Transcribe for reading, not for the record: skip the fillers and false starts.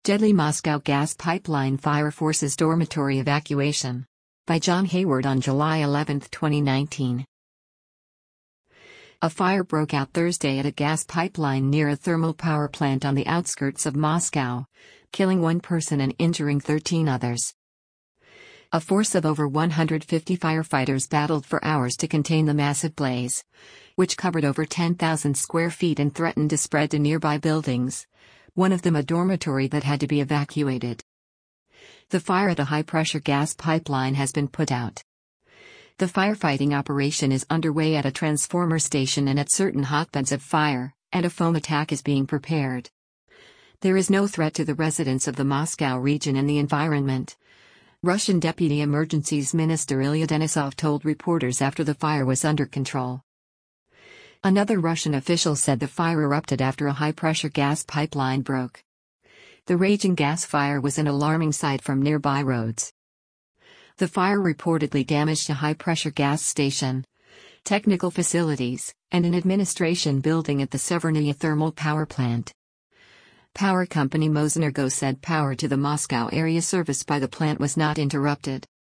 Deadly Moscow gas pipeline fire forces dormitory evacuation. By John Hayward on July 11, 2019. A fire broke out Thursday at a gas pipeline near a thermal power plant on the outskirts of Moscow, killing one person and injuring 13 others. A force of over 150 firefighters battled for hours to contain the massive blaze, which covered over 10,000 square feet and threatened to spread to nearby buildings, one of them a dormitory that had to be evacuated. The fire at a high-pressure gas pipeline has been put out. The firefighting operation is underway at a transformer station and at certain hotbeds of fire, and a foam attack is being prepared. There is no threat to the residents of the Moscow region and the environment, Russian Deputy Emergencies Minister Ilya Denisov told reporters after the fire was under control. Another Russian official said the fire erupted after a high-pressure gas pipeline broke. The raging gas fire was an alarming sight from nearby roads. The fire reportedly damaged a high-pressure gas station, technical facilities, and an administration building at the Severny thermal power plant. Power company Mosenergo said power to the Moscow area serviced by the plant was not interrupted.